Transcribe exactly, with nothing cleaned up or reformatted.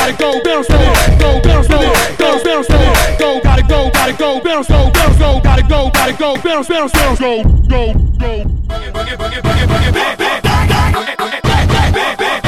gotta go, bounce slow, go, bounce slow, go, bounce slow, go, gotta go, gotta go, bounce slow, bounce slow, gotta go, gotta go, bounce, bounce, bounce, go, go, go. Boogie, boogie, boogie, boogie, boogie, bang, bang, bang, bang, bang, bang, bang, bang, bang.